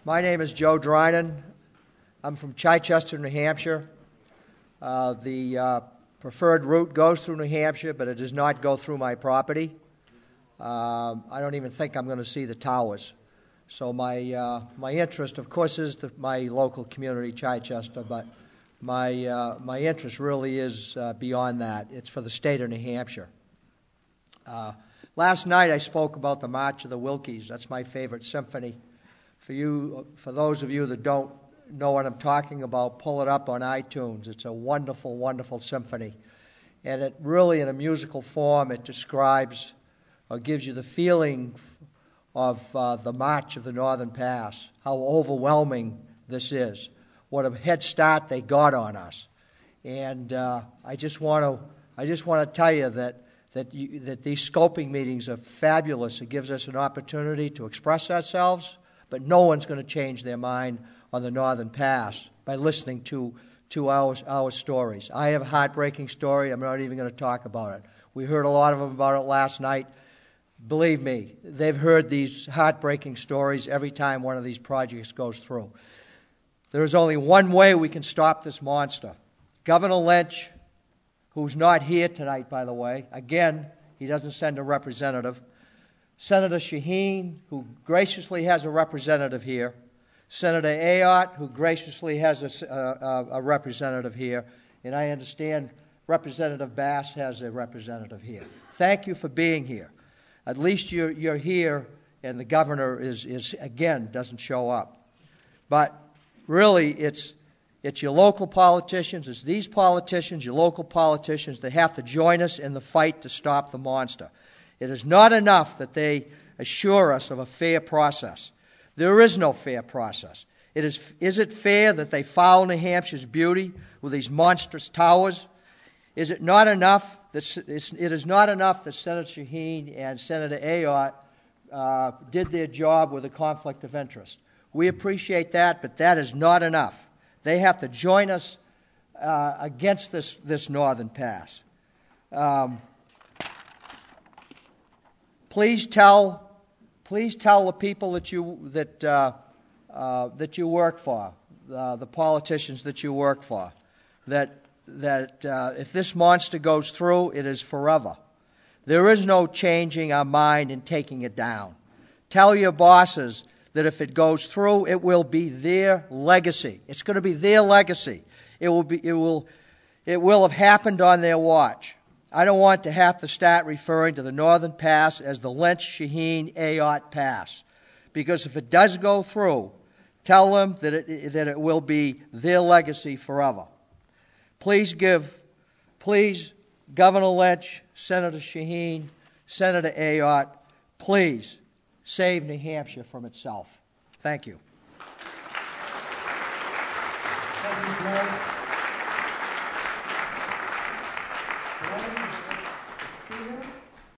My name is Joe Drinan. I'm from Chichester, New Hampshire. The preferred route goes through New Hampshire, but it does not go through my property. I don't even think I'm going to see the towers. So my interest, of course, is my local community, Chichester, but my interest really is beyond that. It's for the state of New Hampshire. Last night I spoke about the March of the Wilkies. That's my favorite symphony. For those of you that don't know what I'm talking about, pull it up on iTunes. It's a wonderful, wonderful symphony. And it really, in a musical form, it describes or gives you the feeling of the March of the Northern Pass, how overwhelming this is, what a head start they got on us. And I just want to tell you that these scoping meetings are fabulous. It gives us an opportunity to express ourselves, but no one's going to change their mind on the Northern Pass by listening to our stories. I have a heartbreaking story. I'm not even going to talk about it. We heard a lot of them about it last night. Believe me, they've heard these heartbreaking stories every time one of these projects goes through. There is only one way we can stop this monster. Governor Lynch, who's not here tonight, by the way, again, he doesn't send a representative. Senator Shaheen, who graciously has a representative here. Senator Ayotte, who graciously has a representative here. And I understand Representative Bass has a representative here. Thank you for being here. At least you're here, and the governor is again, doesn't show up. But really, it's your local politicians, it's these politicians, your local politicians, that have to join us in the fight to stop the monster. It is not enough that they assure us of a fair process. There is no fair process. Is it fair that they foul New Hampshire's beauty with these monstrous towers? Is it not enough that it is not enough that Senator Shaheen and Senator Ayotte did their job with a conflict of interest? We appreciate that, but that is not enough. They have to join us against this Northern Pass. Please tell the people that you work for, the politicians that you work for, that if this monster goes through, it is forever. There is no changing our mind and taking it down. Tell your bosses that if it goes through, it will be their legacy. It's going to be their legacy. It will have happened on their watch. I don't want to have to start referring to the Northern Pass as the Lynch-Shaheen-Ayotte Pass, because if it does go through, tell them that it will be their legacy forever. Please, Governor Lynch, Senator Shaheen, Senator Ayotte, please save New Hampshire from itself. Thank you. Thank you, Joe. Here.